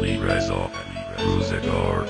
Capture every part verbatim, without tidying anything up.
علی رضا روزگار.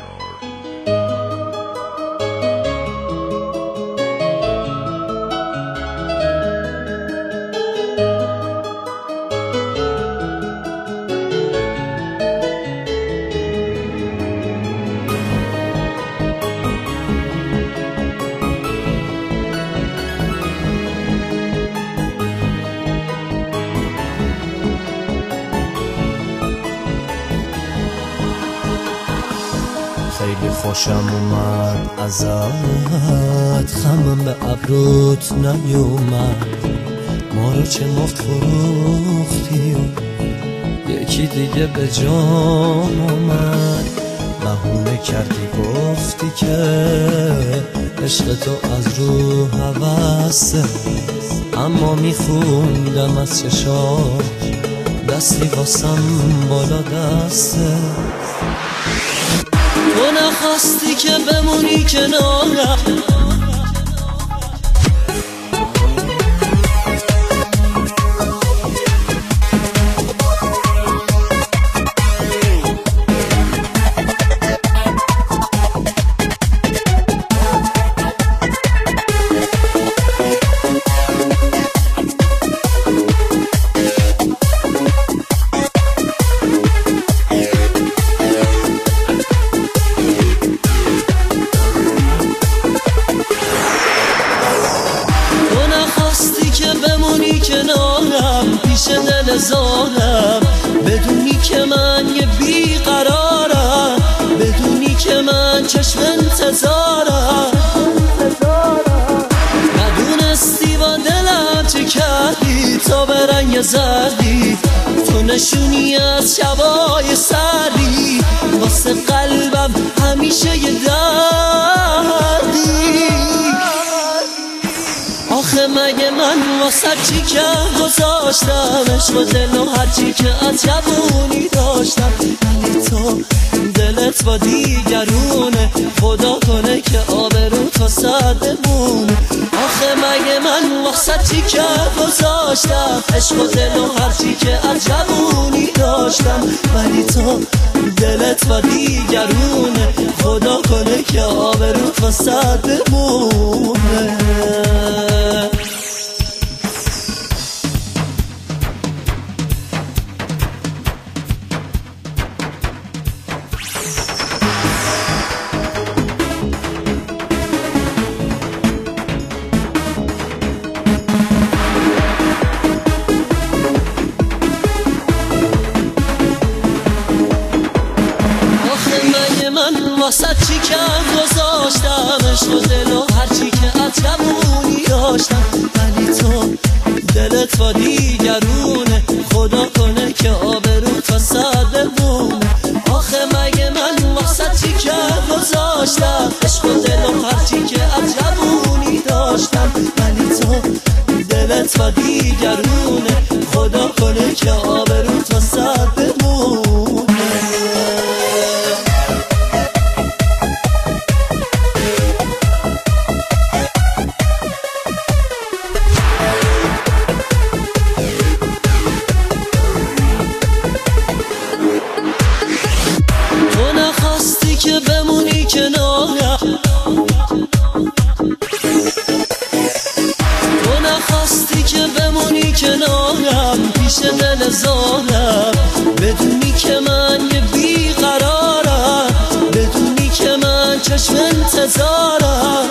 خیلی خوشم اومد ازت، خمم به ابروت نیومد. ما رو چه مفت فروختی و یکی دیگه به جام اومد. بهونه کردی گفتی که عشق تو از رو هوسه، اما میخوندم از چشات دستی واسم بالا دسته. تو نخواستی که بمونی کنارم، کنارم پیش دل زارم، بدونی که من یه بیقرارم، بدونی که من چشم انتظارم. ندونستی با دلم چه کردی تا به رنگ زردی، تو نشونی از شبای سردی، واسه قلبم همیشه یه دردی. آخه مگه من واسه چی که گذاشتم عشق و دل و هرچی که از جوونی داشتم، ولی تو دلت با دیگرونه، خدا کنه که آبروت واسه بمونه. آخه مگه من واسه چی که گذاشتم عشق و دل و هرچی که از جوونی داشتم، ولی تو دلت با دیگرونه، خدا کنه که آبروت واسه بمونه. واسه چی که گذاشتم عشق و دل و هرچی که از جوونی داشتم، ولی تو دلت با دیگرونه، خدا کنه که آبروت واسه بمونه. آخه مگه من واسه چی که گذاشتم عشق و دل و هرچی که از جوونی داشتم، ولی تو دلت با دیگرونه، خدا کنه که آبروت واسه بمونه. که بمونی کنارم، تو نخواستی که بمونی کنارم پیش دل زارم، بدونی که من یه بیقرارم، بدونی که من چشم انتظارم.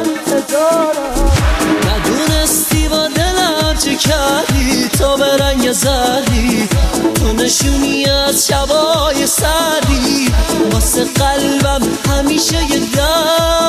ندونستی با دلم چه کردی تا به رنگ زردی، تو نشونی از شبای سردی، واسه قلبم همیشه یه دردی.